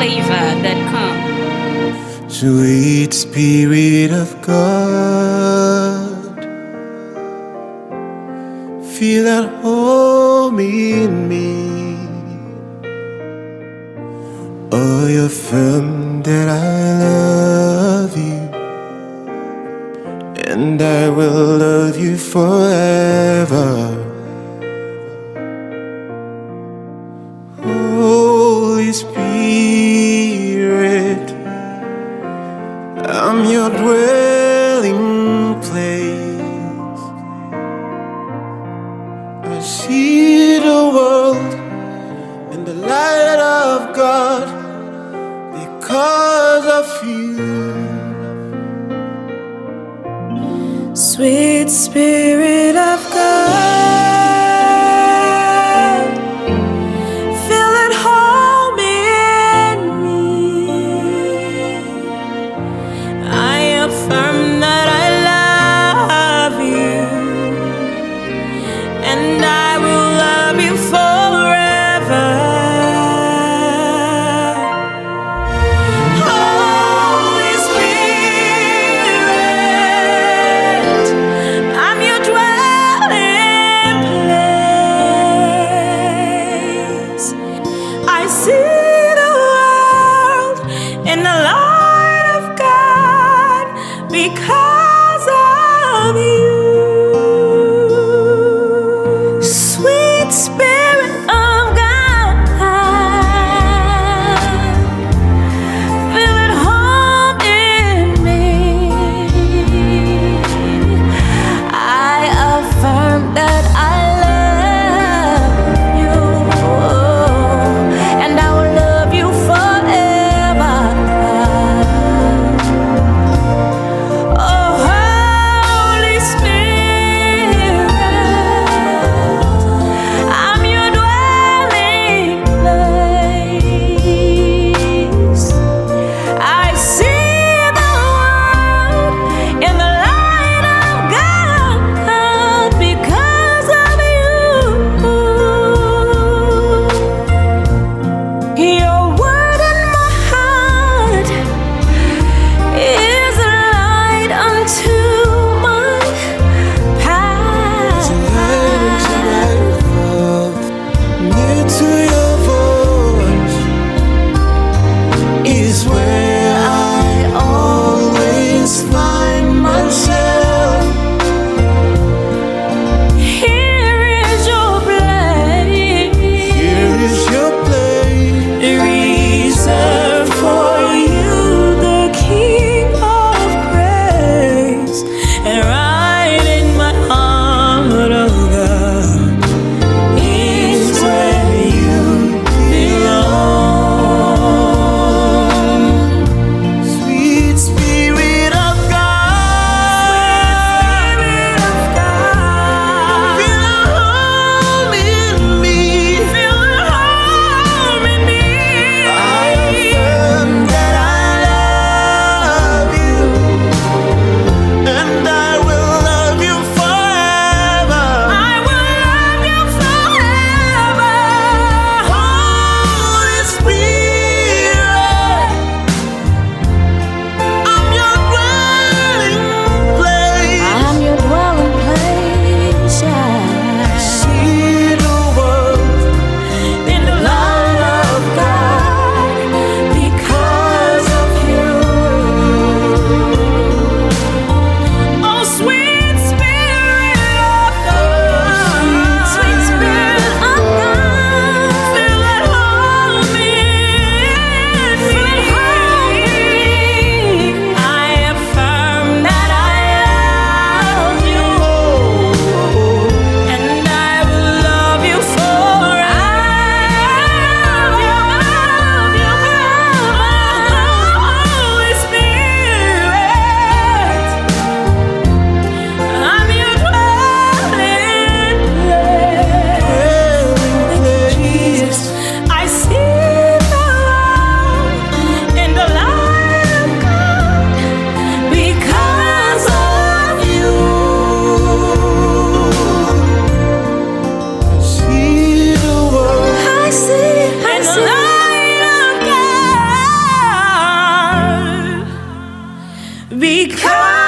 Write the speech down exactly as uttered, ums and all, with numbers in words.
flavor dot com. Sweet Spirit of God, feel at home in me. Oh, you affirm that I love you, and I will love you forever. Holy Spirit, I'm your dwelling place. I see the world in the light of God because of you. Sweet Spirit of God, feel at home in me. I affirm that I love you, and I will love you forever. Holy Spirit, I'm your dwelling I